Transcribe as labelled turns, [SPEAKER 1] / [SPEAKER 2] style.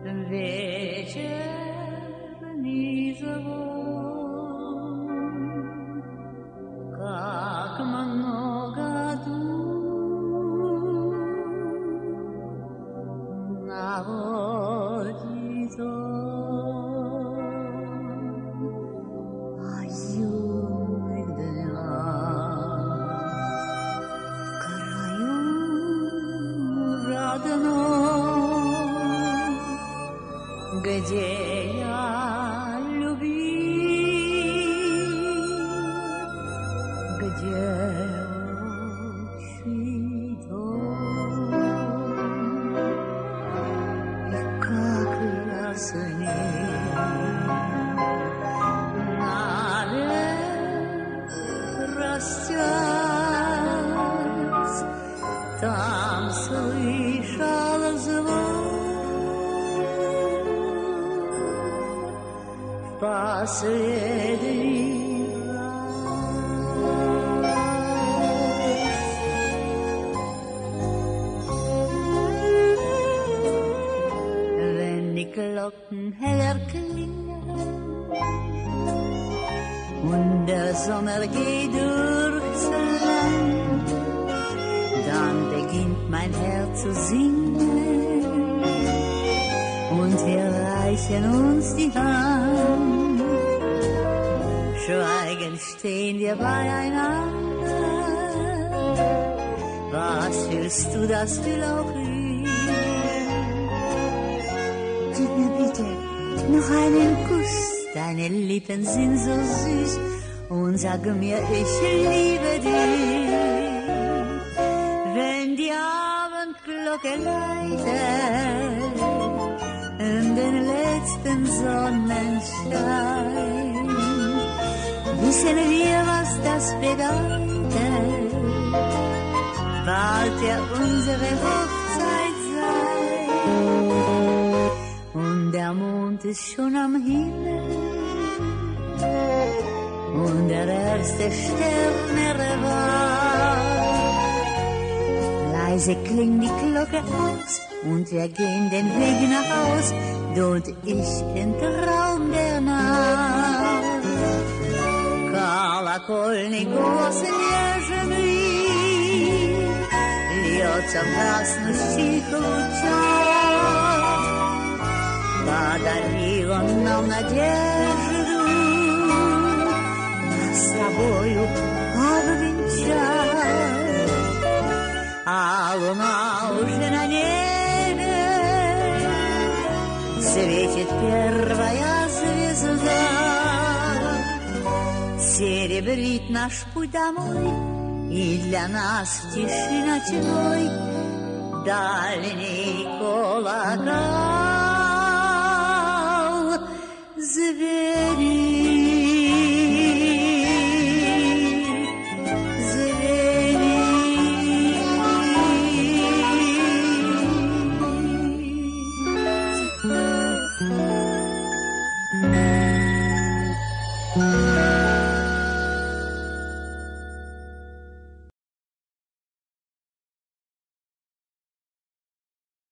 [SPEAKER 1] вечерний звон, как много тут наводит он о юных днях в краю родном, где я любил, где отчий дом, и как я с ним навек растясь, там слышал звук в последний раз. Wenn die Glocken heller klingen und der Sommer geht durchs Land, dann beginnt mein Herz zu singen und wir reichen uns die Hand. Schweigend stehen wir beieinander. Was willst du, das will auch ich. Gib mir bitte noch einen Kuss, deine Lippen sind so süß, und sag mir, ich liebe dich. Wenn die Abendglocke läutet in den letzten Sonnenschein, wissen wir, was das bedeutet. Bald wird unsere Hochzeit sein und der Mond ist schon am Himmel und der erste Stern erwacht. Leise klingt die Glocke aus und wir gehen den Weg nach Haus, du und ich im Traum der Nacht. Колокольный голос нежный льется в гаснущих лучах. Подарил он нам надежду нас с тобою обвенчать. А луна уже на небе, светит первая звезда, серебрит наш путь домой, и для нас в тиши ночной дальний колокол.